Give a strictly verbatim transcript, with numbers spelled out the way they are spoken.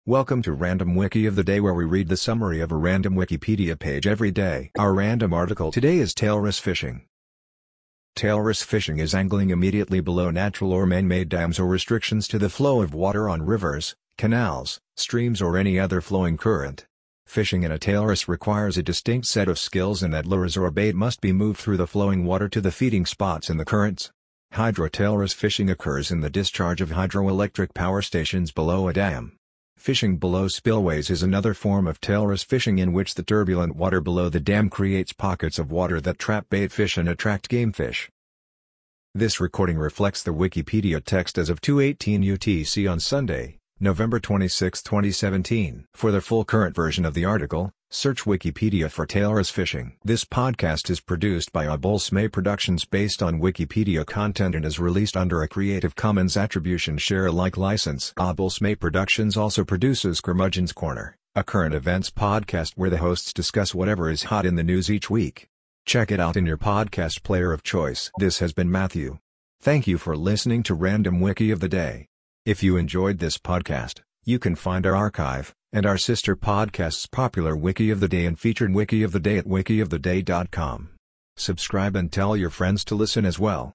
Welcome to Random Wiki of the Day, where we read the summary of a random Wikipedia page every day. Our random article today is tailor's fishing. Tailor's fishing is angling immediately below natural or man-made dams or restrictions to the flow of water on rivers, canals, streams or any other flowing current. Fishing in a tailor's requires a distinct set of skills, and that lures or bait must be moved through the flowing water to the feeding spots in the currents. Hydro-tailor's fishing occurs in the discharge of hydroelectric power stations below a dam. Fishing below spillways is another form of tailor's fishing, in which the turbulent water below the dam creates pockets of water that trap bait fish and attract game fish. This recording reflects the Wikipedia text as of two eighteen U T C on Sunday, November twenty-sixth, twenty seventeen. For the full current version of the article, search Wikipedia for tailor's fishing. This podcast is produced by Abulsme Productions based on Wikipedia content and is released under a Creative Commons Attribution Share Alike license. Abulsme Productions also produces Curmudgeon's Corner, a current events podcast where the hosts discuss whatever is hot in the news each week. Check it out in your podcast player of choice. This has been Matthew. Thank you for listening to Random Wiki of the Day. If you enjoyed this podcast, you can find our archive and our sister podcasts Popular Wiki of the Day and Featured Wiki of the Day at wiki of the day dot com. Subscribe and tell your friends to listen as well.